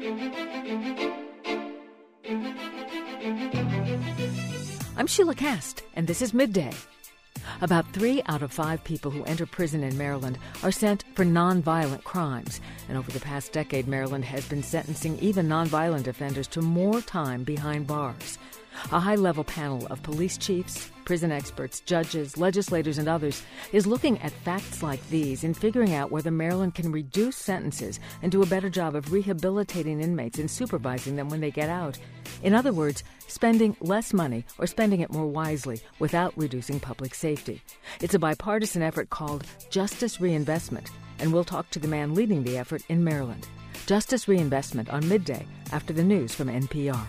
I'm Sheila Cast, and this is Midday. About 3 out of 5 people who enter prison in Maryland are sent for nonviolent crimes. And over the past decade, Maryland has been sentencing even nonviolent offenders to more time behind bars. A high-level panel of police chiefs, prison experts, judges, legislators, and others is looking at facts like these and figuring out whether Maryland can reduce sentences and do a better job of rehabilitating inmates and supervising them when they get out. In other words, spending less money or spending it more wisely without reducing public safety. It's a bipartisan effort called Justice Reinvestment, and we'll talk to the man leading the effort in Maryland. Justice Reinvestment on Midday after the news from NPR.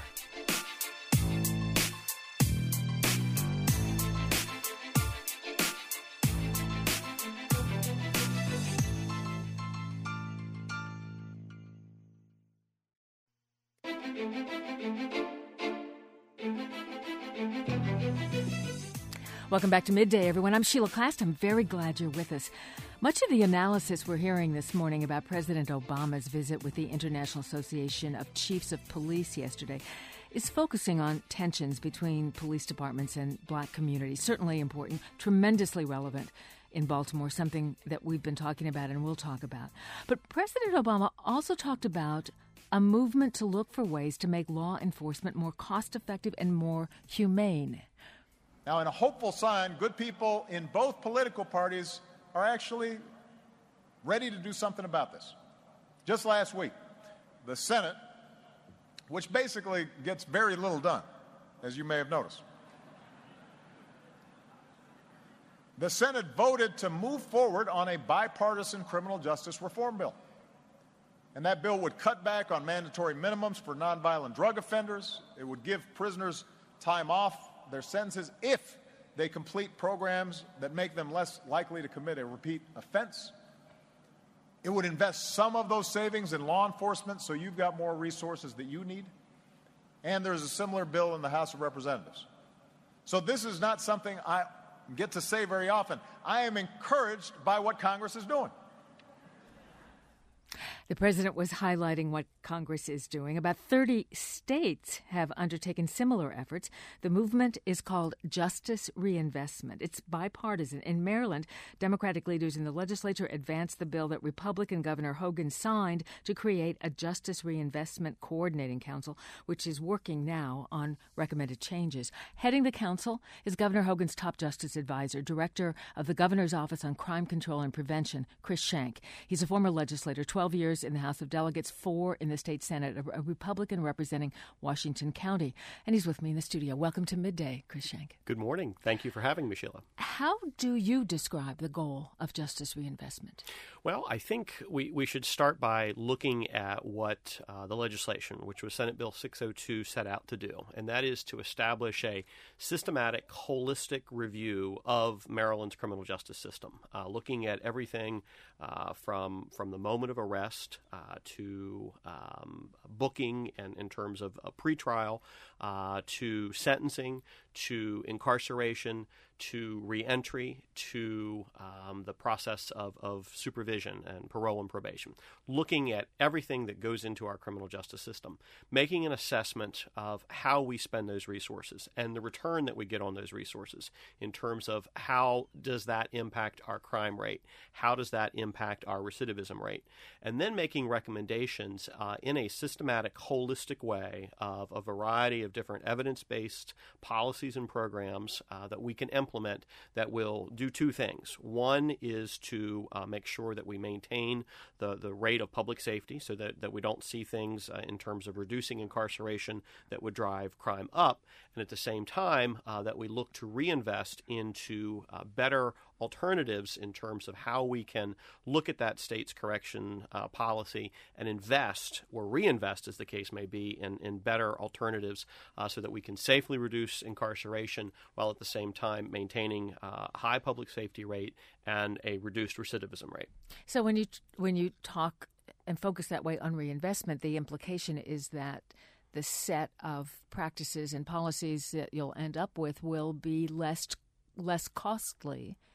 Welcome back to Midday, everyone. I'm Sheila Cast. I'm very glad you're with us. Much of the analysis we're hearing this morning about President Obama's visit with the International Association of Chiefs of Police yesterday is focusing on tensions between police departments and black communities. Certainly important, tremendously relevant in Baltimore, something that we've been talking about and we'll talk about. But President Obama also talked about a movement to look for ways to make law enforcement more cost-effective and more humane. Now, in a hopeful sign, good people in both political parties are actually ready to do something about this. Just last week, the Senate, which basically gets very little done, as you may have noticed, the Senate voted to move forward on a bipartisan criminal justice reform bill. And that bill would cut back on mandatory minimums for nonviolent drug offenders. It would give prisoners time off their sentences if they complete programs that make them less likely to commit a repeat offense. It would invest some of those savings in law enforcement so you've got more resources that you need. And there's a similar bill in the House of Representatives. So this is not something I get to say very often. I am encouraged by what Congress is doing. The president was highlighting what Congress is doing. About 30 states have undertaken similar efforts. The movement is called Justice Reinvestment. It's bipartisan. In Maryland, Democratic leaders in the legislature advanced the bill that Republican Governor Hogan signed to create a Justice Reinvestment Coordinating Council, which is working now on recommended changes. Heading the council is Governor Hogan's top justice advisor, Director of the Governor's Office on Crime Control and Prevention, Chris Schenck. He's a former legislator, 12 years in the House of Delegates, 4 in the state Senate, a Republican representing Washington County. And he's with me in the studio. Welcome to Midday, Chris Schenck. Good morning. Thank you for having me, Sheila. How do you describe the goal of justice reinvestment? Well, I think we should start by looking at what the legislation, which was Senate Bill 602, set out to do, and that is to establish a systematic, holistic review of Maryland's criminal justice system, looking at everything from the moment of arrest to booking and in terms of a pretrial, to sentencing, to incarceration, to reentry, to the process of supervision and parole and probation, looking at everything that goes into our criminal justice system, making an assessment of how we spend those resources and the return that we get on those resources in terms of how does that impact our crime rate, how does that impact our recidivism rate, and then making recommendations in a systematic, holistic way of a variety of different evidence-based policies and programs that we can implement that will do two things. One is to make sure that we maintain the rate of public safety so that we don't see things in terms of reducing incarceration that would drive crime up, and at the same time that we look to reinvest into better alternatives in terms of how we can look at that state's correction policy and invest or reinvest, as the case may be, in better alternatives so that we can safely reduce incarceration while at the same time maintaining a high public safety rate and a reduced recidivism rate. So when you talk and focus that way on reinvestment, the implication is that the set of practices and policies that you'll end up with will be less costly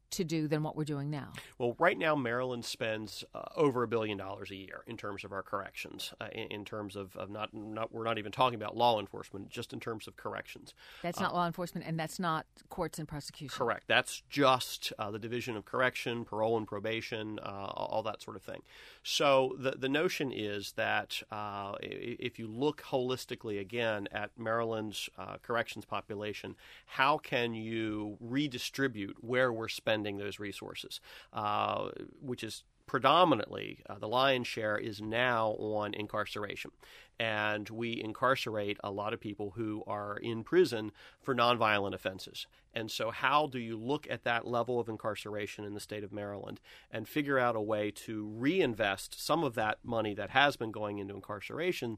to do than what we're doing now? Well, right now, Maryland spends over $1 billion a year in terms of our corrections, in terms of we're not even talking about law enforcement, just in terms of corrections. That's not law enforcement, and that's not courts and prosecution. Correct. That's just the Division of Correction, parole and probation, all that sort of thing. So the notion is that if you look holistically, again, at Maryland's corrections population, how can you redistribute where we're spending those resources, which is predominantly, the lion's share is now on incarceration. And we incarcerate a lot of people who are in prison for nonviolent offenses. And so how do you look at that level of incarceration in the state of Maryland and figure out a way to reinvest some of that money that has been going into incarceration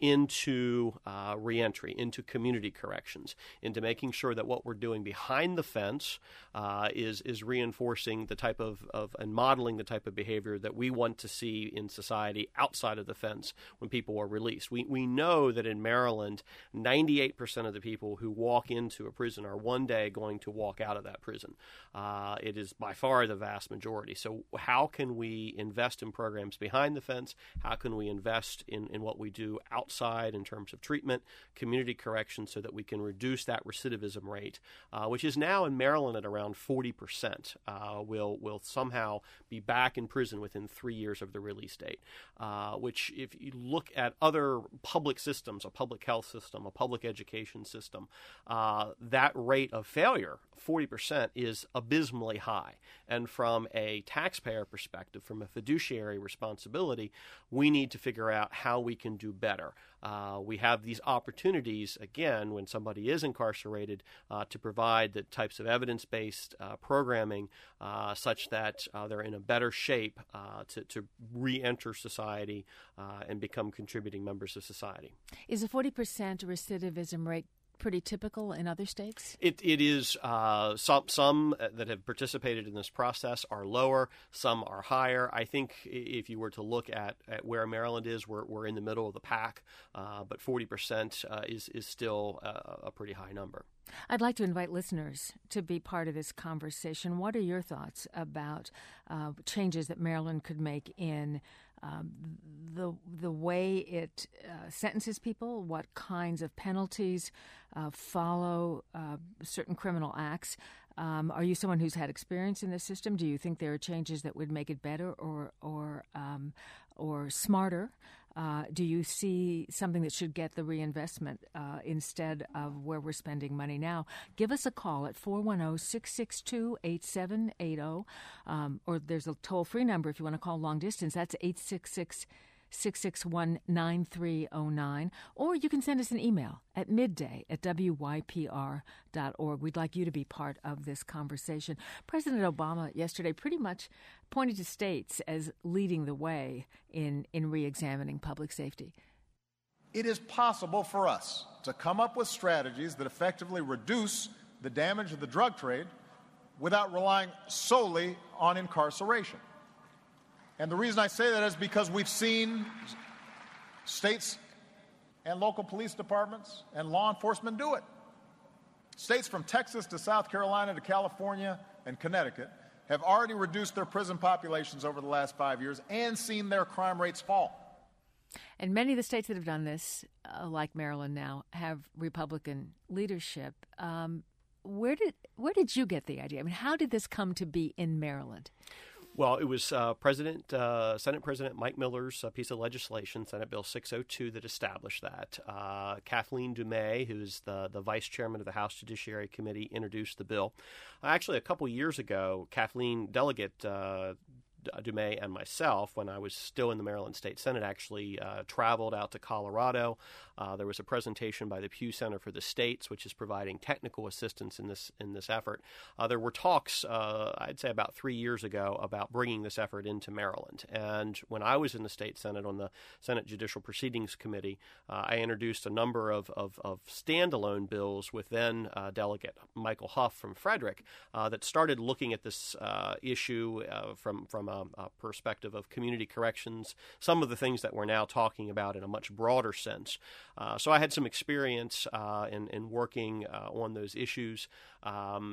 into reentry, into community corrections, into making sure that what we're doing behind the fence is reinforcing the type of and modeling the type of behavior that we want to see in society outside of the fence when people are released. We know that in Maryland, 98% of the people who walk into a prison are one day going to walk out of that prison. It is by far the vast majority. So how can we invest in programs behind the fence? How can we invest in what we do outside in terms of treatment, community correction, so that we can reduce that recidivism rate, which is now in Maryland at around 40%, will somehow be back in prison within 3 years of the release date, which if you look at other public systems, a public health system, a public education system, that rate of failure, 40%, is abysmally high. And from a taxpayer perspective, from a fiduciary responsibility, we need to figure out how we can do better. We have these opportunities, again, when somebody is incarcerated, to provide the types of evidence-based programming such that they're in a better shape to re-enter society and become contributing members of society. Is a 40% recidivism rate pretty typical in other states? It is. Some that have participated in this process are lower. Some are higher. I think if you were to look at where Maryland is, we're in the middle of the pack. But 40% is still a pretty high number. I'd like to invite listeners to be part of this conversation. What are your thoughts about changes that Maryland could make in the way it sentences people, what kinds of penalties follow certain criminal acts? Are you someone who's had experience in this system? Do you think there are changes that would make it better or smarter? Do you see something that should get the reinvestment instead of where we're spending money now? Give us a call at 410-662-8780, or there's a toll-free number if you want to call long distance. That's 866-661-9309, or you can send us an email at midday@wypr.org. We'd like you to be part of this conversation. President Obama yesterday pretty much pointed to states as leading the way in re-examining public safety. It is possible for us to come up with strategies that effectively reduce the damage of the drug trade without relying solely on incarceration. And the reason I say that is because we've seen states and local police departments and law enforcement do it. States from Texas to South Carolina to California and Connecticut have already reduced their prison populations over the last 5 years and seen their crime rates fall. And many of the states that have done this, like Maryland now, have Republican leadership. Where did you get the idea? I mean, how did this come to be in Maryland? Well, it was Senate President Mike Miller's piece of legislation, Senate Bill 602, that established that. Kathleen Dumais, who's the vice chairman of the House Judiciary Committee, introduced the bill. Actually, a couple years ago, Delegate Dumais and myself, when I was still in the Maryland State Senate, actually traveled out to Colorado. There was a presentation by the Pew Center for the States, which is providing technical assistance in this effort. There were talks, I'd say about 3 years ago, about bringing this effort into Maryland. And when I was in the State Senate on the Senate Judicial Proceedings Committee, I introduced a number of standalone bills with then Delegate Michael Huff from Frederick that started looking at this issue from a perspective of community corrections, some of the things that we're now talking about in a much broader sense. So I had some experience in working on those issues.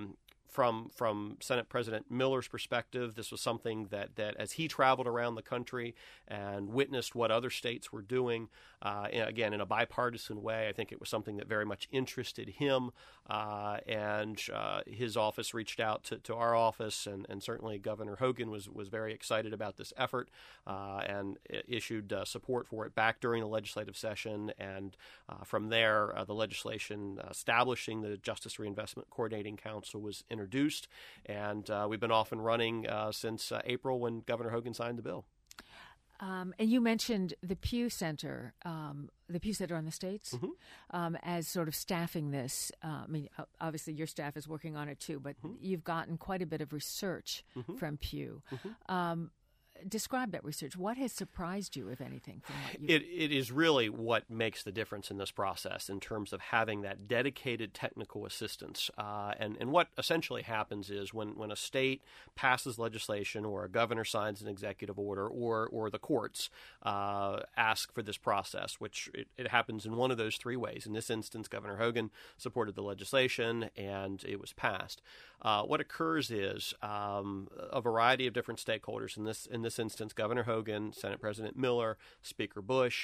from Senate President Miller's perspective, this was something that as he traveled around the country and witnessed what other states were doing, again, in a bipartisan way, I think it was something that very much interested him, and his office reached out to our office, and certainly Governor Hogan was very excited about this effort and issued support for it back during the legislative session, and from there, the legislation establishing the Justice Reinvestment Coordinating Council was introduced, and we've been off and running since April when Governor Hogan signed the bill. And you mentioned the Pew Center on the States, as sort of staffing this. I mean, obviously your staff is working on it too, but you've gotten quite a bit of research from Pew. Describe that research. What has surprised you, if anything, from what you... It is really what makes the difference in this process in terms of having that dedicated technical assistance. And what essentially happens is when a state passes legislation or a governor signs an executive order or the courts ask for this process, which it happens in one of those three ways. In this instance, Governor Hogan supported the legislation and it was passed. What occurs is a variety of different stakeholders. In this instance, Governor Hogan, Senate President Miller, Speaker Bush,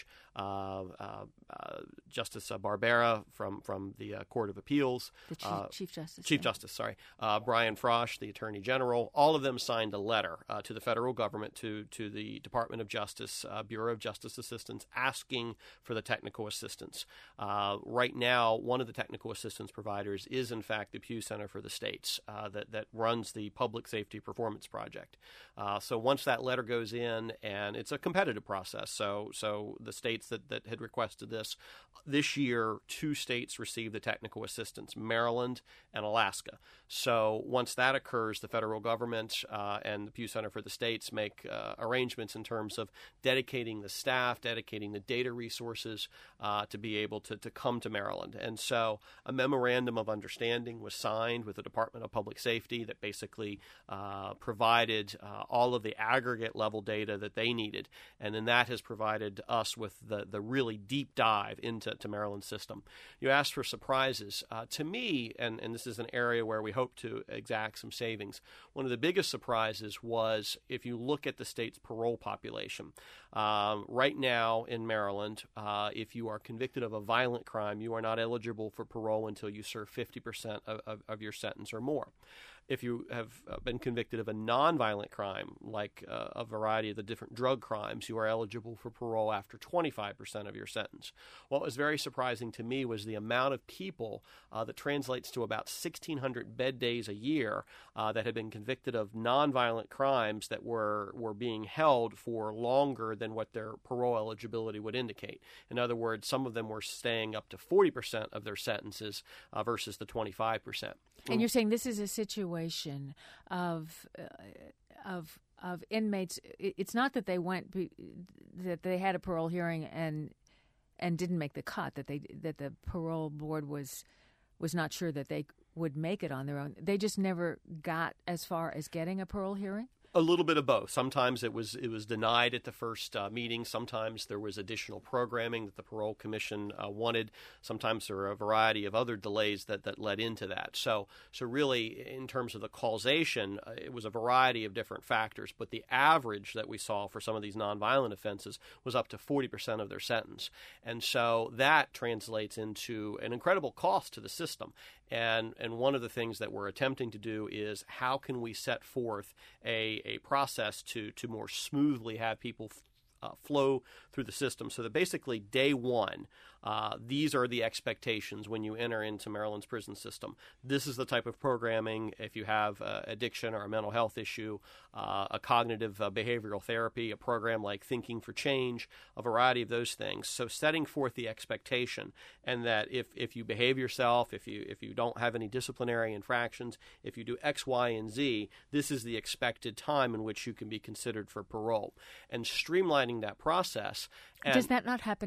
Justice Barbera from the Court of Appeals, the Chief Justice. Chief Justice, sorry, Brian Frosch, the Attorney General. All of them signed a letter to the federal government, to the Department of Justice, Bureau of Justice Assistance, asking for the technical assistance. Right now, one of the technical assistance providers is, in fact, the Pew Center for the States that runs the Public Safety Performance Project. So once that letter goes in, and it's a competitive process, so the states that had requested this year, 2 states received the technical assistance, Maryland and Alaska. So once that occurs, the federal government and the Pew Center for the States make arrangements in terms of dedicating the staff, dedicating the data resources to be able to come to Maryland. And so a memorandum of understanding was signed with the Department of Public Safety that basically provided all of the aggregate level data that they needed. And then that has provided us with the really deep dive into Maryland's system. You asked for surprises. To me, and this is an area where we hope to exact some savings, one of the biggest surprises was if you look at the state's parole population. Right now in Maryland, if you are convicted of a violent crime, you are not eligible for parole until you serve 50% of your sentence or more. If you have been convicted of a nonviolent crime, like a variety of the different drug crimes, you are eligible for parole after 25% of your sentence. What was very surprising to me was the amount of people that translates to about 1,600 bed days a year that had been convicted of nonviolent crimes that were being held for longer than what their parole eligibility would indicate. In other words, some of them were staying up to 40% of their sentences versus the 25%. And you're saying this is a situation of inmates. It's not that they that they had a parole hearing and didn't make the cut. That the parole board was not sure that they would make it on their own. They just never got as far as getting a parole hearing. A little bit of both. Sometimes it was denied at the first meeting. Sometimes there was additional programming that the Parole Commission wanted. Sometimes there were a variety of other delays that led into that. So really, in terms of the causation, it was a variety of different factors. But the average that we saw for some of these nonviolent offenses was up to 40% of their sentence. And so that translates into an incredible cost to the system. And one of the things that we're attempting to do is how can we set forth a process to more smoothly have people flow through the system so that basically day one, these are the expectations when you enter into Maryland's prison system. This is the type of programming if you have addiction or a mental health issue, a cognitive behavioral therapy, a program like Thinking for Change, a variety of those things. So setting forth the expectation, and that if you behave yourself, if you don't have any disciplinary infractions, if you do X, Y, and Z, this is the expected time in which you can be considered for parole. And streamlining that process. Does that not happen now?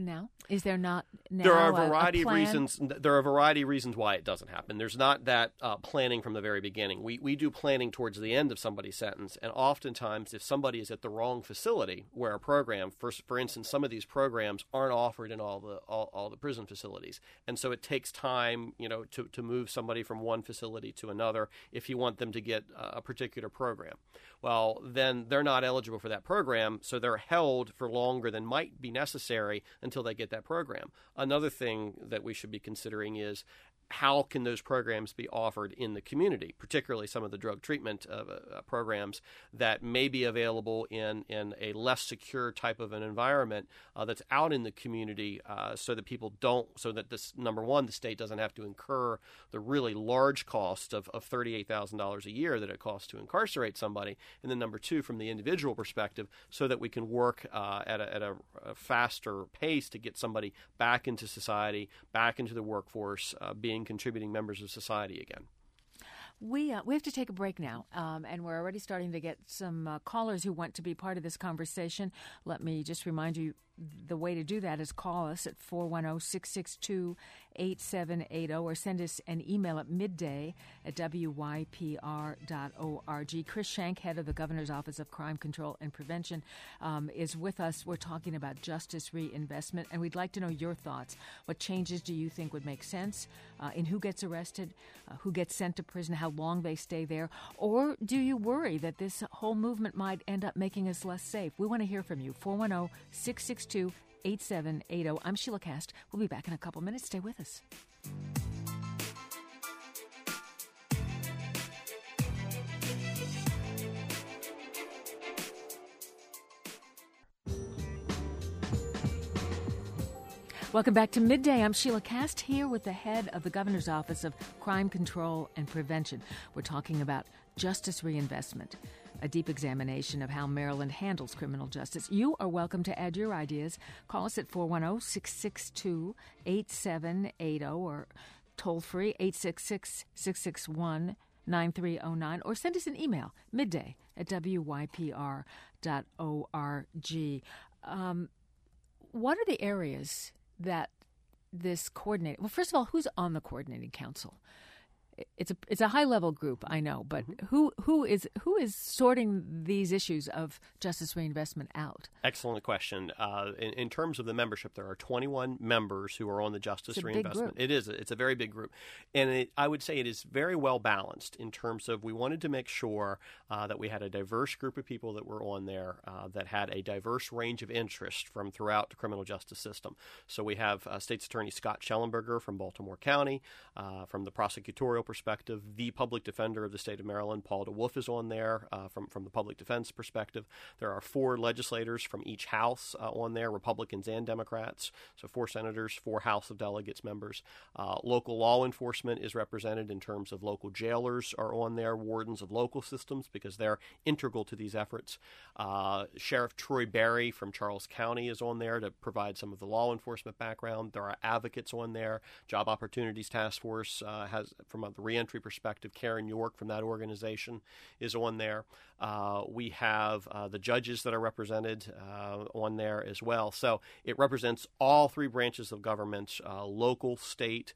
Is there not now There are a plan? variety of reasons. There are a variety of reasons why it doesn't happen. There's not that planning from the very beginning. We do planning towards the end of somebody's sentence, and oftentimes, if somebody is at the wrong facility where a program, for instance, some of these programs aren't offered in all the prison facilities, and so it takes time, to move somebody from one facility to another if you want them to get a particular program. Well, then they're not eligible for that program, so they're held for longer than might be necessary until they get that program. Another thing that we should be considering is how can those programs be offered in the community, particularly some of the drug treatment programs that may be available in a less secure type of an environment that's out in the community, so that people don't, so that this, number one, the state doesn't have to incur the really large cost of $38,000 a year that it costs to incarcerate somebody, and then number two, from the individual perspective, so that we can work at a faster pace to get somebody back into society, back into the workforce, being contributing members of society again. We have to take a break now, and we're already starting to get some callers who want to be part of this conversation. Let me just remind you, the way to do that is call us at 410-662-8780 or send us an email at midday@wypr.org. Chris Schenck, head of the Governor's Office of Crime Control and Prevention, is with us. We're talking about justice reinvestment, and we'd like to know your thoughts. What changes do you think would make sense in who gets arrested, who gets sent to prison, how long they stay there? Or do you worry that this whole movement might end up making us less safe? We want to hear from you. 410-662-8780. I'm Sheila Kast. We'll be back in a couple minutes. Stay with us. Welcome back to Midday. I'm Sheila Kast, here with the head of the Governor's Office of Crime Control and Prevention. We're talking about justice reinvestment, a deep examination of how Maryland handles criminal justice. You are welcome to add your ideas. Call us at 410-662-8780 or toll free 866-661-9309, or send us an email, midday@wypr.org. What are the areas that this coordinating? Well, first of all, who's on the coordinating council? It's a high level group, I know, but who is sorting these issues of justice reinvestment out? Excellent question. In terms of the membership, there are 21 members who are on the justice reinvestment. It is. It's a very big group, and I would say it is very well balanced in terms of we wanted to make sure that we had a diverse group of people that were on there that had a diverse range of interest from throughout the criminal justice system. So we have State's Attorney Scott Schellenberger from Baltimore County, from the prosecutorial perspective. The public defender of the state of Maryland, Paul DeWolf, is on there from the public defense perspective. There are 4 legislators from each house on there, Republicans and Democrats. So 4 senators, 4 House of Delegates members. Local law enforcement is represented in terms of local jailers are on there, wardens of local systems, because they're integral to these efforts. Sheriff Troy Berry from Charles County is on there to provide some of the law enforcement background. There are advocates on there. Job Opportunities Task Force has, from the reentry perspective, Karen York from that organization is on there. We have the judges that are represented on there as well. So it represents all 3 branches of government, local, state,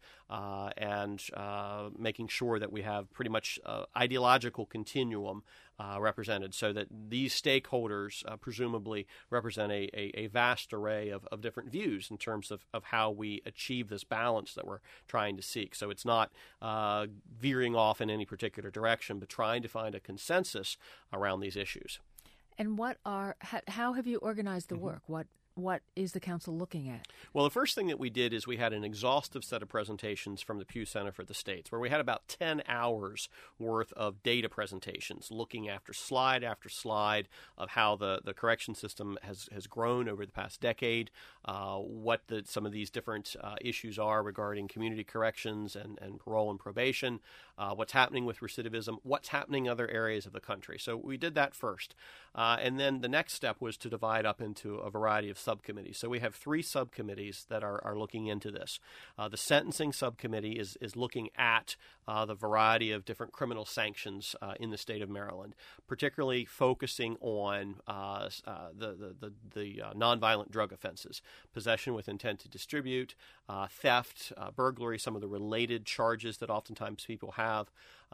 and making sure that we have pretty much ideological continuum represented, so that these stakeholders presumably represent a vast array of different views in terms of how we achieve this balance that we're trying to seek. So it's not veering off in any particular direction, but trying to find a consensus around these issues. And how have you organized the work? What is the council looking at? Well, the first thing that we did is we had an exhaustive set of presentations from the Pew Center for the States, where we had about 10 hours worth of data presentations, looking after slide of how the correction system has grown over the past decade, what some of these different issues are regarding community corrections and parole and probation, what's happening with recidivism, what's happening in other areas of the country. So we did that first. And then the next step was to divide up into a variety of subcommittees. So we have 3 subcommittees that are looking into this. The sentencing subcommittee is looking at the variety of different criminal sanctions in the state of Maryland, particularly focusing on the nonviolent drug offenses, possession with intent to distribute, theft, burglary, some of the related charges that oftentimes people have.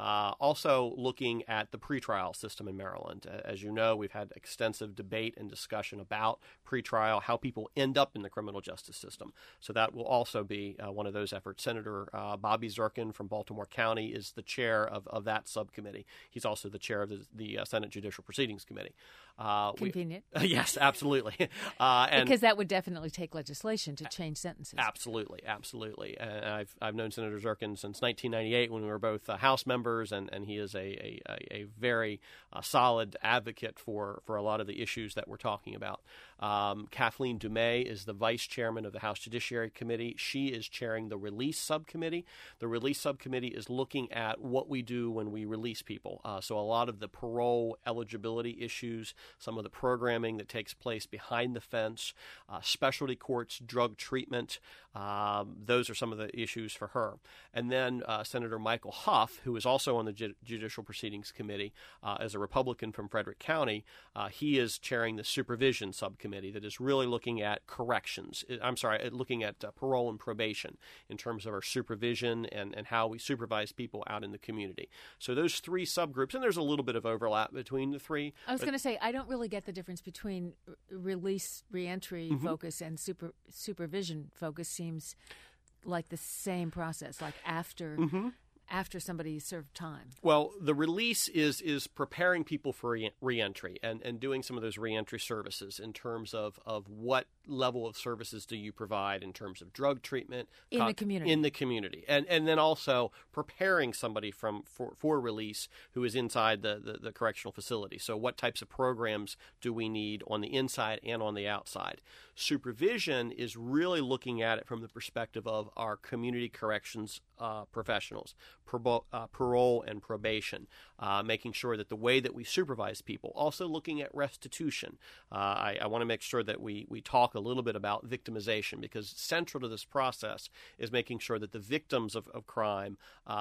Also looking at the pretrial system in Maryland. As you know, we've had extensive debate and discussion about pretrial, how people end up in the criminal justice system. So that will also be one of those efforts. Senator Bobby Zirkin from Baltimore County is the chair of that subcommittee. He's also the chair of the Senate Judicial Proceedings Committee. Convenient. Yes, absolutely. Because that would definitely take legislation to change sentences. Absolutely. And I've known Senator Zirkin since 1998 when we were both House members, and he is a very solid advocate for a lot of the issues that we're talking about. Kathleen Dumais is the vice chairman of the House Judiciary Committee. She is chairing the Release Subcommittee. The Release Subcommittee is looking at what we do when we release people. So a lot of the parole eligibility issues, some of the programming that takes place behind the fence, specialty courts, drug treatment. Those are some of the issues for her. And then Senator Michael Huff, who is also on the Judicial Proceedings Committee as a Republican from Frederick County, he is chairing the Supervision Subcommittee that is really looking at looking at parole and probation in terms of our supervision and how we supervise people out in the community. So those 3 subgroups, and there's a little bit of overlap between the 3. I was going to say, I don't really get the difference between release, reentry focus and supervision focus. Seems like the same process, like after somebody served time. Well, the release is preparing people for reentry and doing some of those reentry services in terms of what level of services do you provide in terms of drug treatment in the community, and then also preparing somebody for release who is inside the correctional facility. So what types of programs do we need on the inside and on the outside? Supervision is really looking at it from the perspective of our community corrections professionals, parole and probation, making sure that the way that we supervise people, also looking at restitution. I want to make sure that we talk a little bit about victimization, because central to this process is making sure that the victims of crime,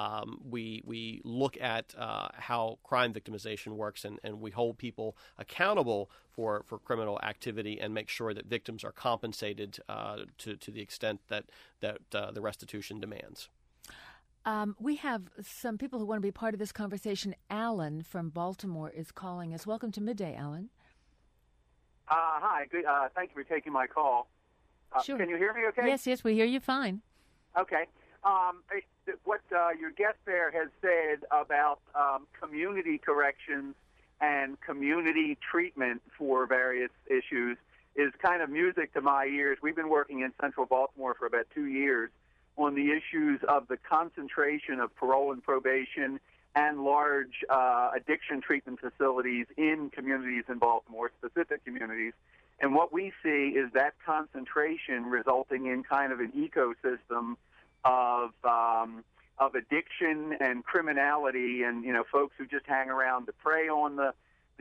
we look at how crime victimization works, and we hold people accountable for criminal activity and make sure that victims are compensated to the extent that the restitution demands. We have some people who want to be part of this conversation. Alan from Baltimore is calling us. Welcome to Midday, Alan. Hi. Good. Thank you for taking my call. Sure. Can you hear me okay? Yes, we hear you fine. Okay. What your guest there has said about community corrections and community treatment for various issues is kind of music to my ears. We've been working in central Baltimore for about 2 years on the issues of the concentration of parole and probation and large addiction treatment facilities in communities in Baltimore, specific communities. And what we see is that concentration resulting in kind of an ecosystem of addiction and criminality, and folks who just hang around to prey on the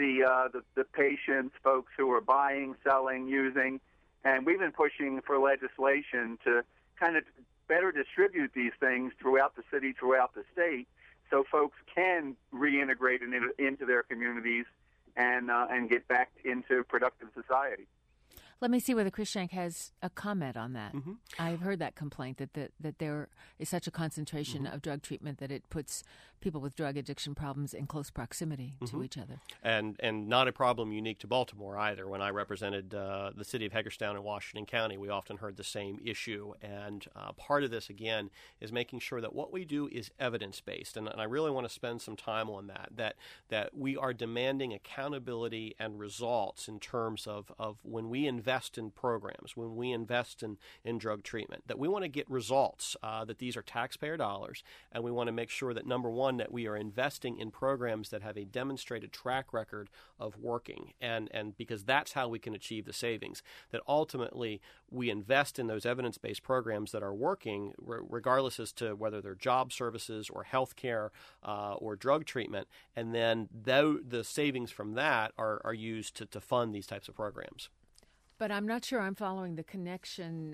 patients, folks who are buying, selling, using. And we've been pushing for legislation to kind of better distribute these things throughout the city, throughout the state, so folks can reintegrate into their communities and get back into productive society. Let me see whether Chris Shank has a comment on that. Mm-hmm. I've heard that complaint that there is such a concentration of drug treatment that it puts people with drug addiction problems in close proximity to each other. And not a problem unique to Baltimore either. When I represented the city of Hagerstown in Washington County, we often heard the same issue. And part of this, again, is making sure that what we do is evidence-based. And I really want to spend some time on that we are demanding accountability and results in terms of when we invest in programs, when we invest in drug treatment, that we want to get results, that these are taxpayer dollars, and we want to make sure that, number one, that we are investing in programs that have a demonstrated track record of working, and because that's how we can achieve the savings, that ultimately we invest in those evidence-based programs that are working, regardless as to whether they're job services or health care or drug treatment, and then the savings from that are used to fund these types of programs. But I'm not sure I'm following the connection.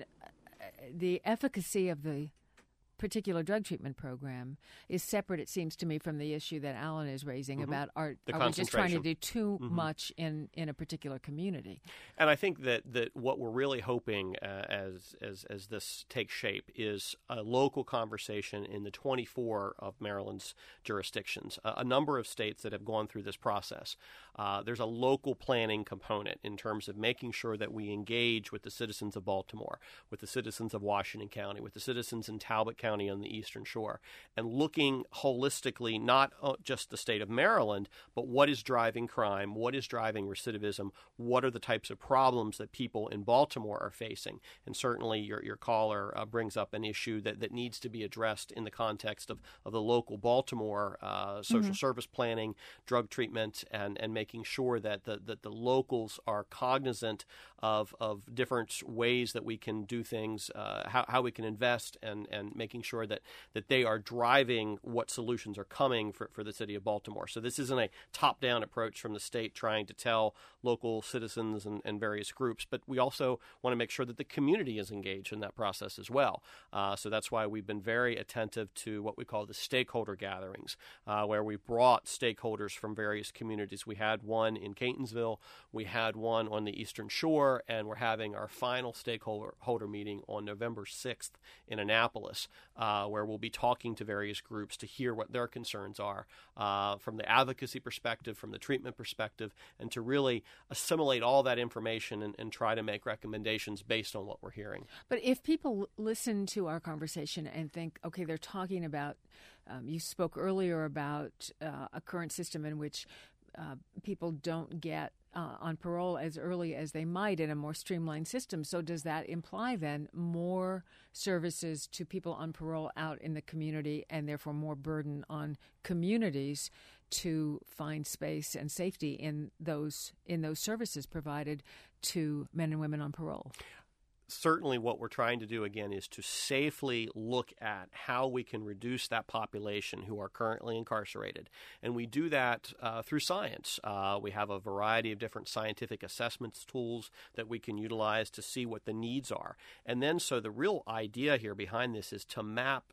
The efficacy of the particular drug treatment program is separate, it seems to me, from the issue that Alan is raising about are we just trying to do too much in a particular community? And I think that what we're really hoping as this takes shape is a local conversation in the 24 of Maryland's jurisdictions, a number of states that have gone through this process. There's a local planning component in terms of making sure that we engage with the citizens of Baltimore, with the citizens of Washington County, with the citizens in Talbot County on the Eastern Shore, and looking holistically, not just the state of Maryland, but what is driving crime, what is driving recidivism, what are the types of problems that people in Baltimore are facing. And certainly your caller brings up an issue that needs to be addressed in the context of the local Baltimore social service planning, drug treatment, and making sure that the locals are cognizant of different ways that we can do things, how we can invest, and making sure that they are driving what solutions are coming for the city of Baltimore. So this isn't a top-down approach from the state trying to tell local citizens and various groups, but we also want to make sure that the community is engaged in that process as well. So that's why we've been very attentive to what we call the stakeholder gatherings, where we brought stakeholders from various communities. We had one in Catonsville, we had one on the Eastern Shore, and we're having our final stakeholder meeting on November 6th in Annapolis, where we'll be talking to various groups to hear what their concerns are from the advocacy perspective, from the treatment perspective, and to really assimilate all that information and try to make recommendations based on what we're hearing. But if people listen to our conversation and think, okay, they're talking about, you spoke earlier about a current system in which people don't get on parole as early as they might in a more streamlined system. So does that imply then more services to people on parole out in the community and therefore more burden on communities to find space and safety in those services provided to men and women on parole? Certainly what we're trying to do, again, is to safely look at how we can reduce that population who are currently incarcerated. And we do that through science. We have a variety of different scientific assessments tools that we can utilize to see what the needs are. And then so the real idea here behind this is to map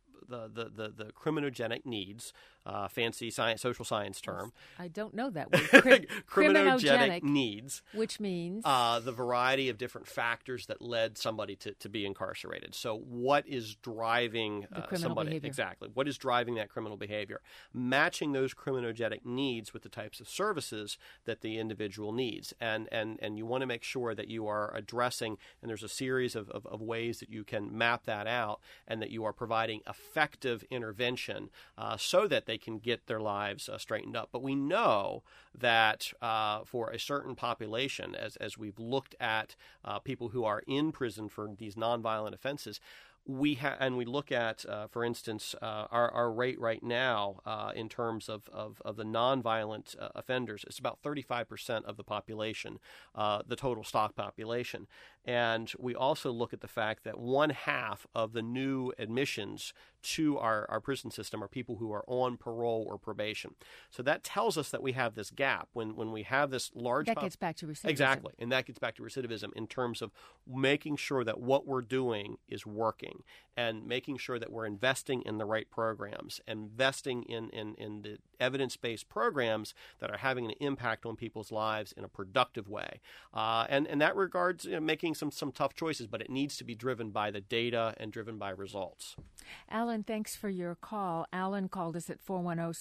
the criminogenic needs, fancy social science term. I don't know that word. Criminogenic needs. Which means? The variety of different factors that led somebody to be incarcerated. So what is driving somebody? Behavior. Exactly. What is driving that criminal behavior? Matching those criminogenic needs with the types of services that the individual needs. And you want to make sure that you are addressing, and there's a series of ways that you can map that out, and that you are providing effective intervention so that they can get their lives straightened up. But we know that for a certain population, as we've looked at people who are in prison for these nonviolent offenses, we look at, for instance, our rate right now in terms of the nonviolent offenders. It's about 35% of the population, the total stock population. And we also look at the fact that 1/2 of the new admissions to our prison system are people who are on parole or probation. So that tells us that we have this gap when we have this large... That gets back to recidivism. Exactly. And that gets back to recidivism in terms of making sure that what we're doing is working and making sure that we're investing in the right programs, investing in the evidence-based programs that are having an impact on people's lives in a productive way. And in that regards, making some tough choices, but it needs to be driven by the data and driven by results. Alan, thanks for your call. Alan called us at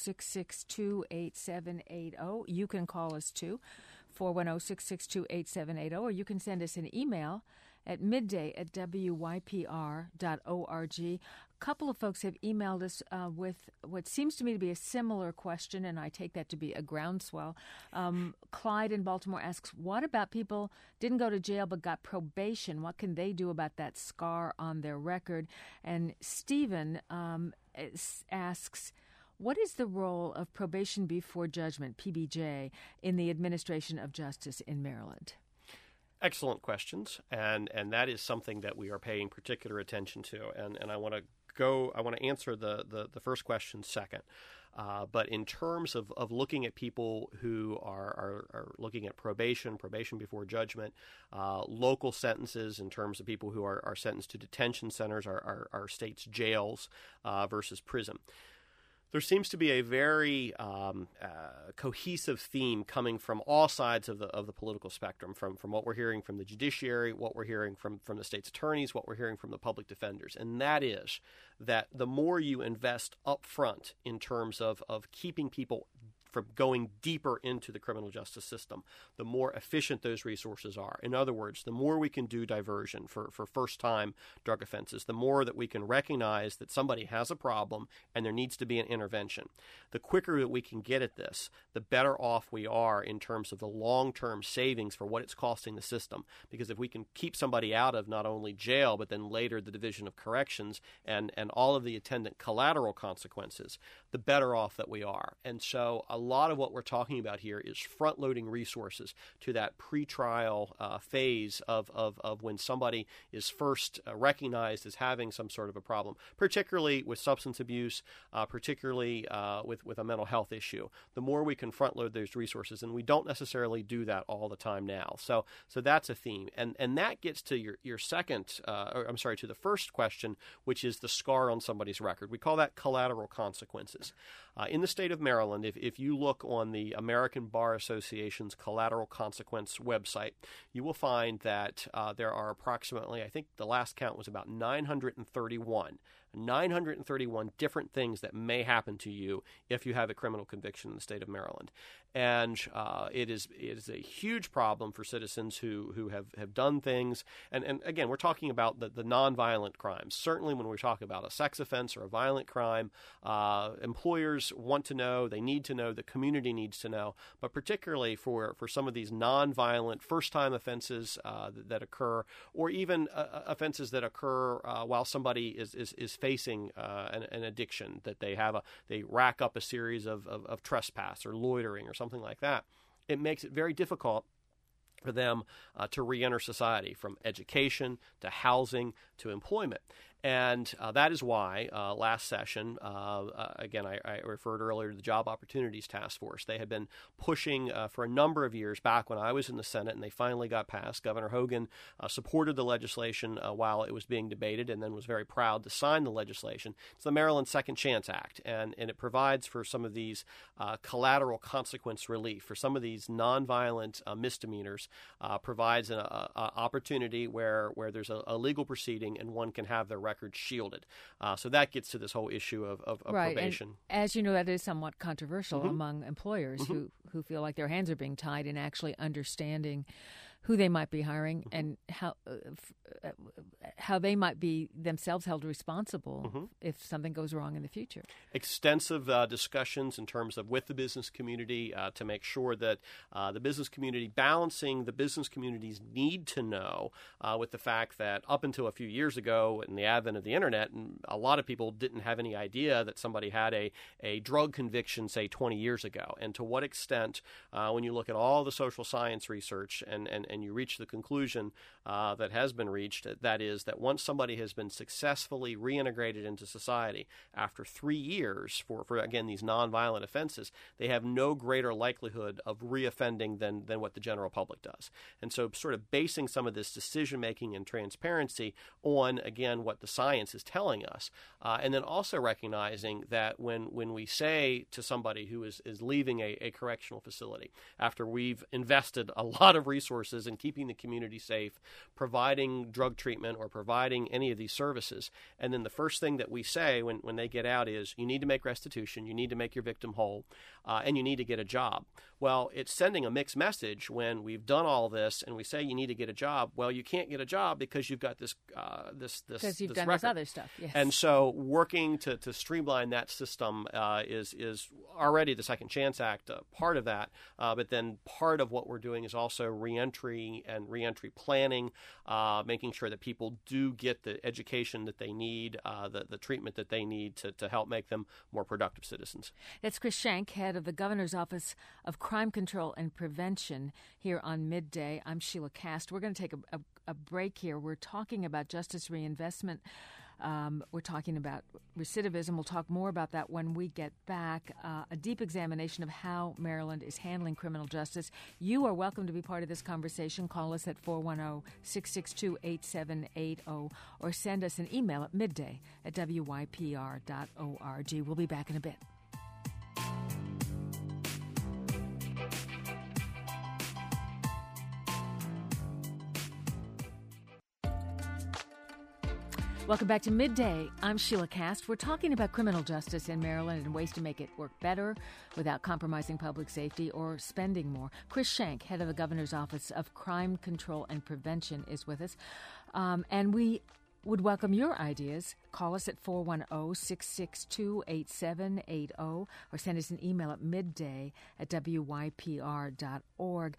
410-662-8780. You can call us too, 410-662-8780, or you can send us an email at midday@wypr.org. A couple of folks have emailed us with what seems to me to be a similar question, and I take that to be a groundswell. Clyde in Baltimore asks, what about people didn't go to jail but got probation? What can they do about that scar on their record? And Stephen asks, what is the role of probation before judgment, PBJ, in the administration of justice in Maryland? Excellent questions, and that is something that we are paying particular attention to. And I want to to answer the first question second. But in terms of looking at people who are looking at probation before judgment, local sentences in terms of people who are sentenced to detention centers, our state's jails versus prison, there seems to be a very cohesive theme coming from all sides of the political spectrum, from what we're hearing from the judiciary, what we're hearing from the state's attorneys, what we're hearing from the public defenders. And that is that the more you invest up front in terms of keeping people from going deeper into the criminal justice system, the more efficient those resources are. In other words, the more we can do diversion for first-time drug offenses, the more that we can recognize that somebody has a problem and there needs to be an intervention. The quicker that we can get at this, the better off we are in terms of the long-term savings for what it's costing the system. Because if we can keep somebody out of not only jail, but then later the Division of Corrections and all of the attendant collateral consequences, the better off that we are. And so a lot of what we're talking about here is front-loading resources to that pretrial phase of when somebody is first recognized as having some sort of a problem, particularly with substance abuse, particularly with a mental health issue. The more we can front-load those resources, and we don't necessarily do that all the time now. So that's a theme. And that gets to your second, to the first question, which is the scar on somebody's record. We call that collateral consequences. In the state of Maryland, if you look on the American Bar Association's collateral consequence website, you will find that there are approximately, I think the last count was about 931 different things that may happen to you if you have a criminal conviction in the state of Maryland. And it is a huge problem for citizens who have done things. And again, we're talking about the nonviolent crimes. Certainly when we talk about a sex offense or a violent crime, employers want to know, they need to know, the community needs to know. But particularly for some of these nonviolent first-time offenses that occur, or even offenses that occur while somebody is facing an addiction, that they rack up a series of trespass or loitering or something like that, it makes it very difficult for them to reenter society, from education to housing to employment. And that is why last session, again, I referred earlier to the Job Opportunities Task Force. They had been pushing for a number of years back when I was in the Senate, and they finally got passed. Governor Hogan supported the legislation while it was being debated, and then was very proud to sign the legislation. It's the Maryland Second Chance Act, and it provides for some of these collateral consequence relief. For some of these nonviolent misdemeanors, provides an opportunity where there's a legal proceeding and one can have their record shielded. So that gets to this whole issue of right. probation. And as you know, that is somewhat controversial among employers who feel like their hands are being tied in actually understanding who they might be hiring and how they might be themselves held responsible if something goes wrong in the future. Extensive discussions in terms of with the business community to make sure that the business community, balancing the business community's need to know with the fact that up until a few years ago, in the advent of the internet, a lot of people didn't have any idea that somebody had a drug conviction, say, 20 years ago. And to what extent, when you look at all the social science research and you reach the conclusion that has been reached, that is that once somebody has been successfully reintegrated into society after 3 years for again, these nonviolent offenses, they have no greater likelihood of reoffending than what the general public does. And so sort of basing some of this decision-making and transparency on, again, what the science is telling us, and then also recognizing that when we say to somebody who is leaving a correctional facility, after we've invested a lot of resources in keeping the community safe, providing drug treatment or providing any of these services, and then the first thing that we say when they get out is, you need to make restitution, you need to make your victim whole, and you need to get a job. Well, it's sending a mixed message when we've done all this and we say you need to get a job. Well, you can't get a job because you've got this because you've done record. this other stuff. Yes. And so working to streamline that system is already the Second Chance Act part of that, but then part of what we're doing is also reentry and reentry planning, making sure that people do get the education that they need, the treatment that they need to help make them more productive citizens. That's Chris Schenck, head of the Governor's Office of Crime Control and Prevention, here on Midday. I'm Sheila Cast. We're going to take a break here. We're talking about justice reinvestment We're talking about recidivism. We'll talk more about that when we get back. A deep examination of how Maryland is handling criminal justice. You are welcome to be part of this conversation. Call us at 410-662-8780 or send us an email at midday@wypr.org. We'll be back in a bit. Welcome back to Midday. I'm Sheila Kast. We're talking about criminal justice in Maryland and ways to make it work better without compromising public safety or spending more. Chris Schenck, head of the Governor's Office of Crime Control and Prevention, is with us. And we would welcome your ideas. Call us at 410-662-8780 or send us an email at midday@wypr.org.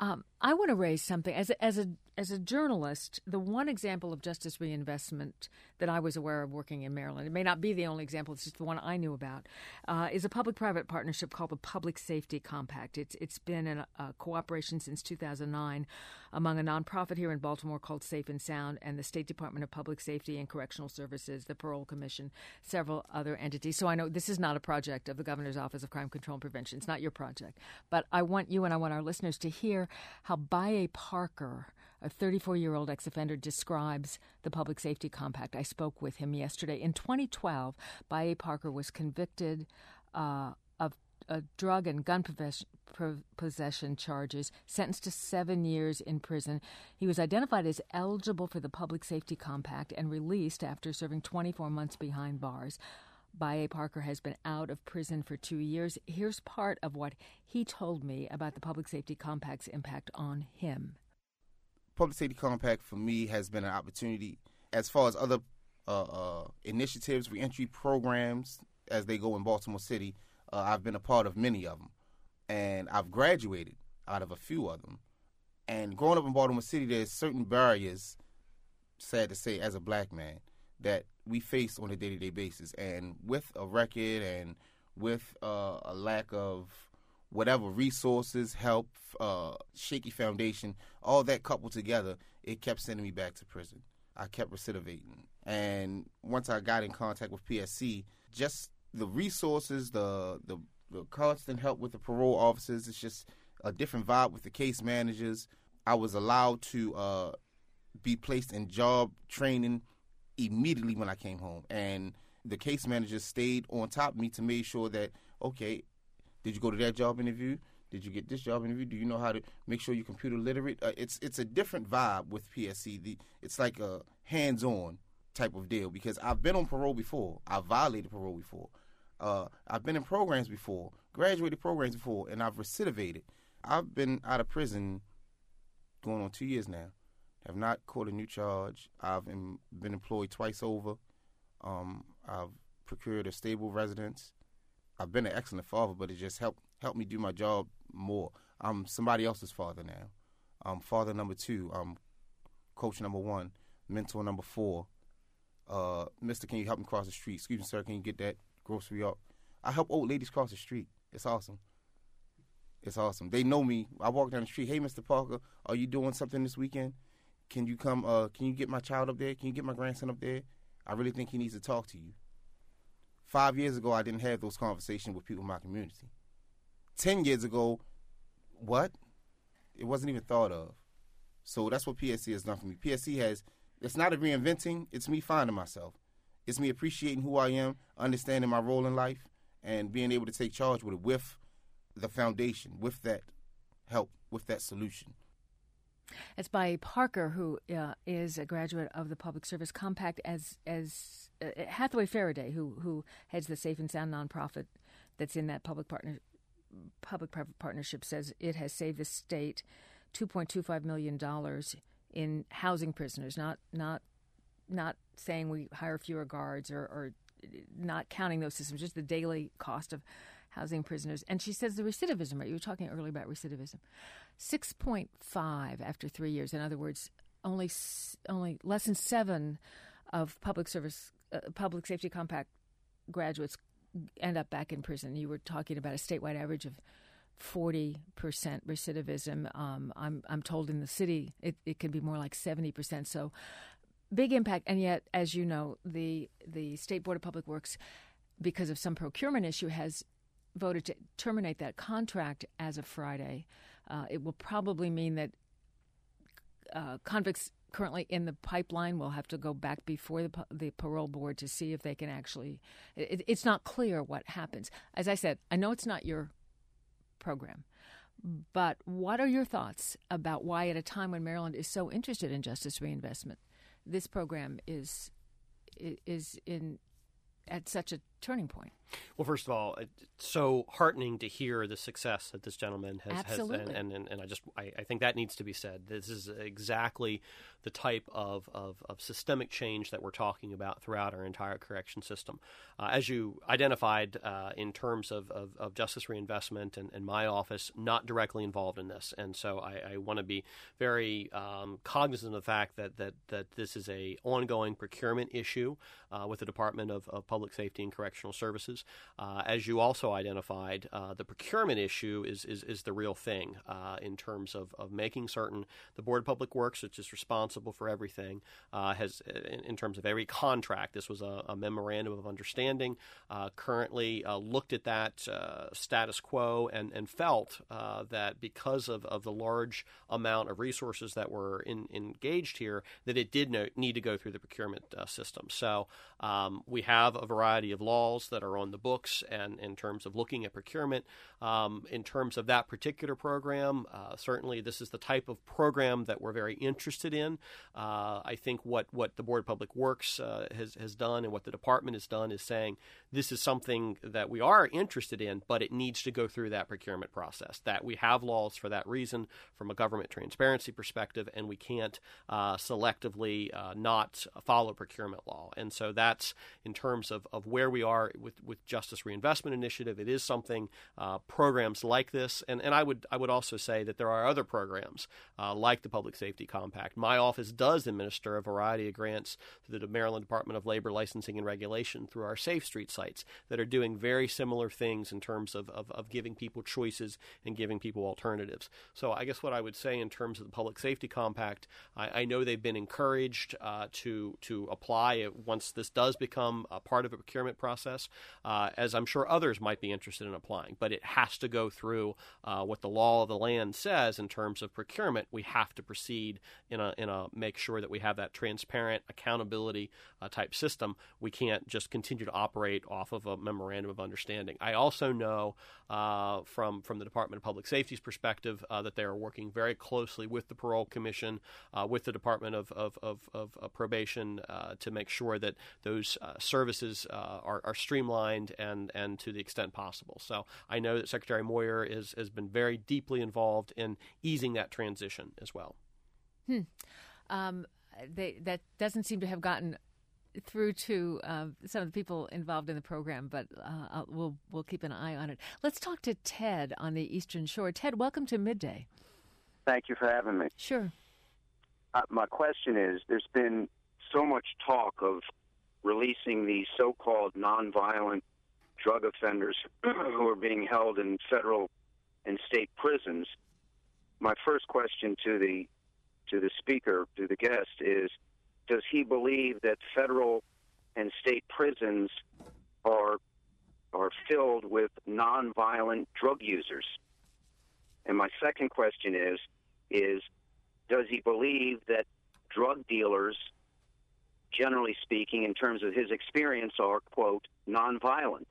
I want to raise something. As a journalist, the one example of justice reinvestment that I was aware of working in Maryland, it may not be the only example, it's just the one I knew about, is a public-private partnership called the Public Safety Compact. It's been in a cooperation since 2009 among a nonprofit here in Baltimore called Safe and Sound and the State Department of Public Safety and Correctional Services, the Parole Commission, several other entities. So I know this is not a project of the Governor's Office of Crime Control and Prevention. It's not your project. But I want you and I want our listeners to hear how Baye Parker, a 34-year-old ex-offender, describes the Public Safety Compact. I spoke with him yesterday. In 2012, Baye Parker was convicted of drug and gun possession charges, sentenced to 7 years in prison. He was identified as eligible for the Public Safety Compact and released after serving 24 months behind bars. Baye Parker has been out of prison for 2 years. Here's part of what he told me about the Public Safety Compact's impact on him. Public Safety Compact for me has been an opportunity as far as other initiatives, reentry programs as they go in Baltimore City. I've been a part of many of them, and I've graduated out of a few of them. And growing up in Baltimore City, there's certain barriers, sad to say, as a black man, that we face on a day-to-day basis. And with a record and with a lack of whatever resources, help, shaky foundation, all that coupled together, it kept sending me back to prison. I kept recidivating. And once I got in contact with PSC, just the resources, the constant help with the parole officers, it's just a different vibe with the case managers. I was allowed to be placed in job training immediately when I came home. And the case managers stayed on top of me to make sure that, okay, did you go to that job interview? Did you get this job interview? Do you know how to make sure you're computer literate? It's a different vibe with PSC. It's like a hands-on type of deal because I've been on parole before. I've violated parole before. I've been in programs before, graduated programs before, and I've recidivated. I've been out of prison going on 2 years now. Have not caught a new charge. I've been employed twice over. I've procured a stable residence. I've been an excellent father, but it just helped me do my job more. I'm somebody else's father now. I'm father number 2. I'm coach number 1, mentor number 4. Mister, can you help me cross the street? Excuse me, sir, can you get that grocery up? I help old ladies cross the street. It's awesome. It's awesome. They know me. I walk down the street. Hey, Mr. Parker, are you doing something this weekend? Can you come? Can you get my child up there? Can you get my grandson up there? I really think he needs to talk to you. 5 years ago, I didn't have those conversations with people in my community. 10 years ago, what? It wasn't even thought of. So that's what PSC has done for me. PSC it's not a reinventing, it's me finding myself. It's me appreciating who I am, understanding my role in life, and being able to take charge with it, with the foundation, with that help, with that solution. It's by Parker, who is a graduate of the Public Service Compact, as Hathaway Faraday, who heads the Safe and Sound nonprofit that's in that public-private partnership, says it has saved the state $2.25 million in housing prisoners, not saying we hire fewer guards or not counting those systems, just the daily cost of housing prisoners. And she says the recidivism rate, you were talking earlier about recidivism, 6.5 after 3 years. In other words, only less than 7 of public safety compact graduates end up back in prison. You were talking about a statewide average of 40% recidivism. I'm told in the city it can be more like 70%. So big impact. And yet, as you know, the State Board of Public Works, because of some procurement issue, has voted to terminate that contract as of Friday. It will probably mean that convicts currently in the pipeline will have to go back before the parole board to see if they can actually. It's not clear what happens. As I said, I know it's not your program, but what are your thoughts about why, at a time when Maryland is so interested in justice reinvestment, this program is at such a turning point? Well, first of all, it's so heartening to hear the success that this gentleman has. Absolutely. And I think that needs to be said. This is exactly the type of systemic change that we're talking about throughout our entire correction system. As you identified in terms of justice reinvestment and my office, not directly involved in this. And so I want to be very cognizant of the fact that this is a ongoing procurement issue with the Department of Public Safety and Correctional Services. As you also identified, the procurement issue is the real thing in terms of making certain the Board of Public Works, which is responsible for everything, has in terms of every contract. This was a memorandum of understanding. Currently looked at that status quo and felt that because of the large amount of resources that were engaged here, that it did need to go through the procurement system. So we have a variety of laws that are on the books, and in terms of looking at procurement, in terms of that particular program, certainly this is the type of program that we're very interested in. I think what the Board of Public Works has done and what the department has done is saying this is something that we are interested in, but it needs to go through that procurement process, that we have laws for that reason from a government transparency perspective, and we can't selectively not follow procurement law. And so that's in terms of where we are with Justice Reinvestment Initiative. It is something, programs like this, and I would also say that there are other programs like the Public Safety Compact. My office does administer a variety of grants through the Maryland Department of Labor Licensing and Regulation through our Safe Street sites that are doing very similar things in terms of giving people choices and giving people alternatives. So I guess what I would say in terms of the Public Safety Compact, I know they've been encouraged to apply it once this does become a part of a procurement process, as I'm sure others might be interested in applying. But it has to go through what the law of the land says in terms of procurement. We have to proceed in a make sure that we have that transparent accountability type system. We can't just continue to operate off of a memorandum of understanding. I also know from the Department of Public Safety's perspective that they are working very closely with the Parole Commission, with the Department of Probation to make sure that those services are streamlined and to the extent possible. So I know that Secretary Moyer has been very deeply involved in easing that transition as well. That doesn't seem to have gotten through to some of the people involved in the program, but we'll keep an eye on it. Let's talk to Ted on the Eastern Shore. Ted, welcome to Midday. Thank you for having me. Sure. My question is, there's been so much talk of releasing these so-called nonviolent drug offenders who are being held in federal and state prisons. My first question to the speaker, to the guest, is, does he believe that federal and state prisons are filled with nonviolent drug users? And my second question is does he believe that drug dealers, generally speaking, in terms of his experience, are, quote, nonviolent?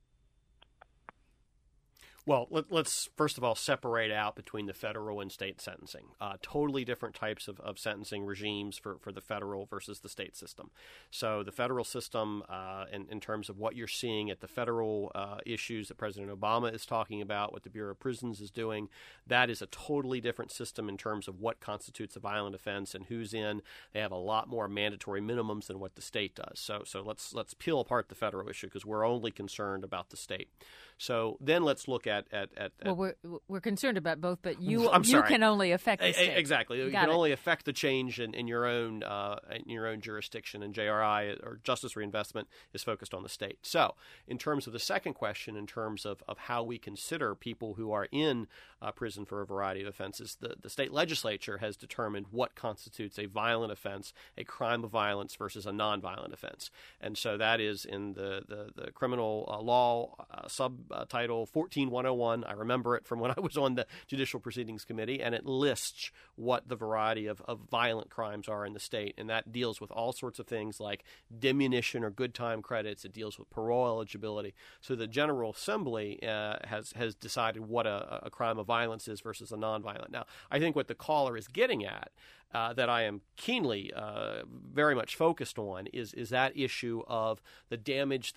Well, let's first of all separate out between the federal and state sentencing. Totally different types of sentencing regimes for the federal versus the state system. So the federal system, in terms of what you're seeing at the federal issues that President Obama is talking about, what the Bureau of Prisons is doing, that is a totally different system in terms of what constitutes a violent offense and who's in. They have a lot more mandatory minimums than what the state does. So let's peel apart the federal issue because we're only concerned about the state. So then let's look at Well, we're concerned about both, but you can only affect the state. Exactly. You can only affect the change in your own jurisdiction, and JRI, or Justice Reinvestment, is focused on the state. So in terms of the second question, in terms of how we consider people who are in prison for a variety of offenses, the state legislature has determined what constitutes a violent offense, a crime of violence versus a nonviolent offense. And so that is in the criminal law subtitle 14101. I remember it from when I was on the Judicial Proceedings Committee, and it lists what the variety of violent crimes are in the state. And that deals with all sorts of things like diminution or good time credits. It deals with parole eligibility. So the General Assembly has decided what a crime of violence is versus a nonviolent. Now, I think what the caller is getting at, that I am keenly, very much focused on, is that issue of the damage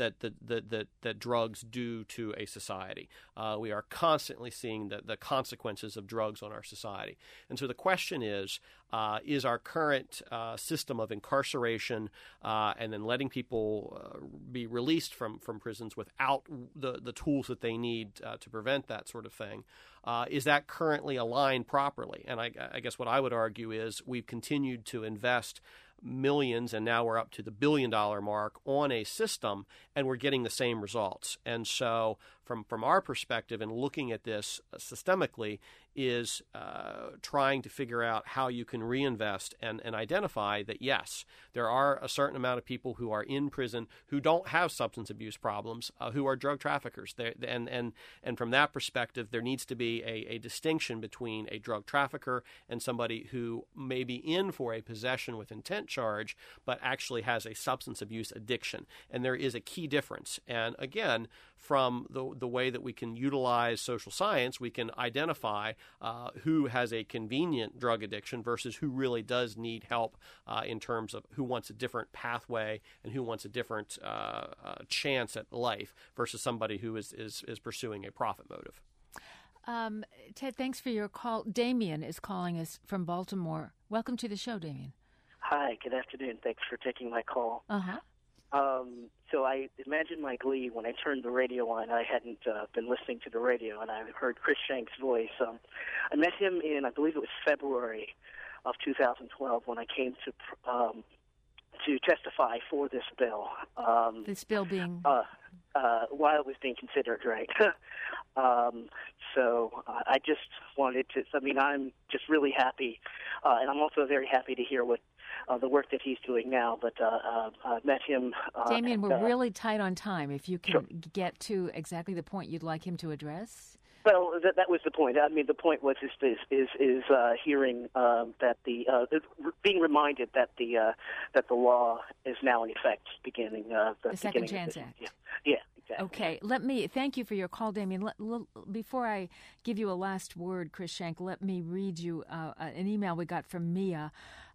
that drugs do to a society. We are constantly seeing the consequences of drugs on our society. And so the question is our current system of incarceration and then letting people be released from prisons without the tools that they need to prevent that sort of thing, is that currently aligned properly? And I guess what I would argue is we've continued to invest millions, and now we're up to the $1 billion mark on a system, and we're getting the same results. And so from our perspective, and looking at this systemically, is trying to figure out how you can reinvest and identify that, yes, there are a certain amount of people who are in prison who don't have substance abuse problems, who are drug traffickers. And from that perspective, there needs to be a distinction between a drug trafficker and somebody who may be in for a possession with intent charge, but actually has a substance abuse addiction. And there is a key difference. And again, from the way that we can utilize social science, we can identify who has a convenient drug addiction versus who really does need help in terms of who wants a different pathway and who wants a different chance at life versus somebody who is pursuing a profit motive. Ted, thanks for your call. Damien is calling us from Baltimore. Welcome to the show, Damien. Hi, good afternoon. Thanks for taking my call. Uh-huh. So I imagine my glee when I turned the radio on. I hadn't been listening to the radio, and I heard Chris Shank's voice. I met him in, I believe it was February of 2012, when I came to testify for this bill. This bill being? While it was being considered, right? So I just wanted to, I'm just really happy, and I'm also very happy to hear what the work that he's doing now, but I met him. Damien, we're really tight on time. If you can get to exactly the point you'd like him to address. Well, that was the point. I mean, the point was hearing that being reminded that the law is now in effect, beginning the Second Chance Act. Yeah. Exactly. Okay, thank you for your call, Damien. Before I give you a last word, Chris Shank, let me read you an email we got from Mia.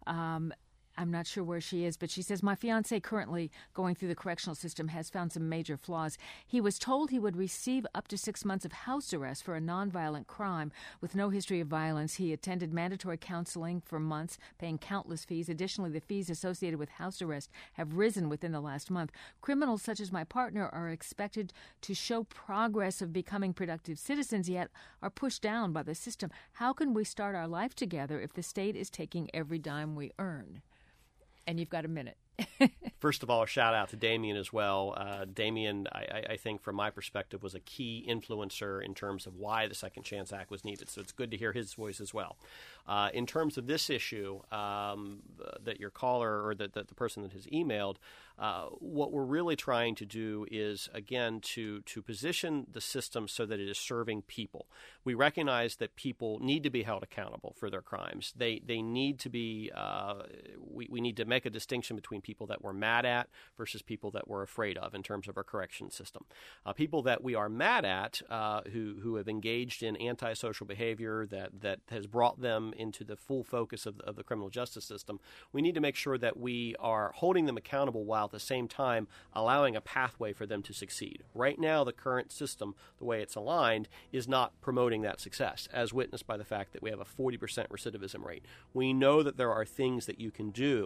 I'm not sure where she is, but she says, my fiancé, currently going through the correctional system, has found some major flaws. He was told he would receive up to 6 months of house arrest for a nonviolent crime with no history of violence. He attended mandatory counseling for months, paying countless fees. Additionally, the fees associated with house arrest have risen within the last month. Criminals such as my partner are expected to show progress of becoming productive citizens, yet are pushed down by the system. How can we start our life together if the state is taking every dime we earn? And you've got a minute. First of all, a shout out to Damien as well. Damien, I think from my perspective, was a key influencer in terms of why the Second Chance Act was needed. So it's good to hear his voice as well. In terms of this issue that your caller or that the person that has emailed, what we're really trying to do is, again, to position the system so that it is serving people. We recognize that people need to be held accountable for their crimes. They need to be we need to make a distinction between people that we're mad at versus people that we're afraid of in terms of our correction system. People that we are mad at who have engaged in antisocial behavior that has brought them into the full focus of the criminal justice system, we need to make sure that we are holding them accountable while at the same time allowing a pathway for them to succeed. Right now, the current system, the way it's aligned, is not promoting that success, as witnessed by the fact that we have a 40% recidivism rate. We know that there are things that you can do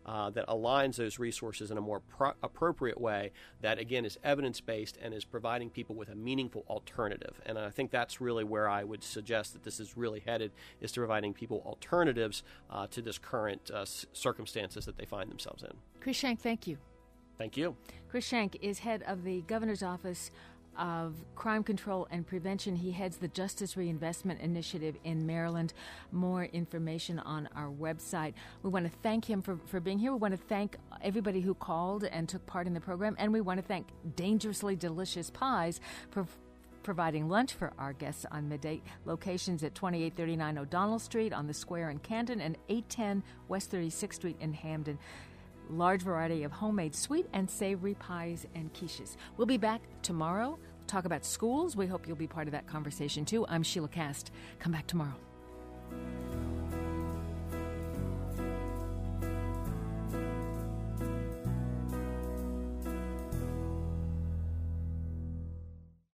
that aligns those resources in a more appropriate way that, again, is evidence-based and is providing people with a meaningful alternative. And I think that's really where I would suggest that this is really headed, is to providing people alternatives to this current circumstances that they find themselves in. Chris Schenk, thank you. Thank you. Chris Schenk is head of the Governor's Office of Crime Control and Prevention. He heads the Justice Reinvestment Initiative in Maryland. More information on our website. We want to thank him for being here. We want to thank everybody who called and took part in the program. And we want to thank Dangerously Delicious Pies for providing lunch for our guests on Midday. Locations at 2839 O'Donnell Street on the Square in Canton and 810 West 36th Street in Hamden. Large variety of homemade sweet and savory pies and quiches. We'll be back tomorrow, talk about schools. We hope you'll be part of that conversation too. I'm Sheila Cast. Come back tomorrow.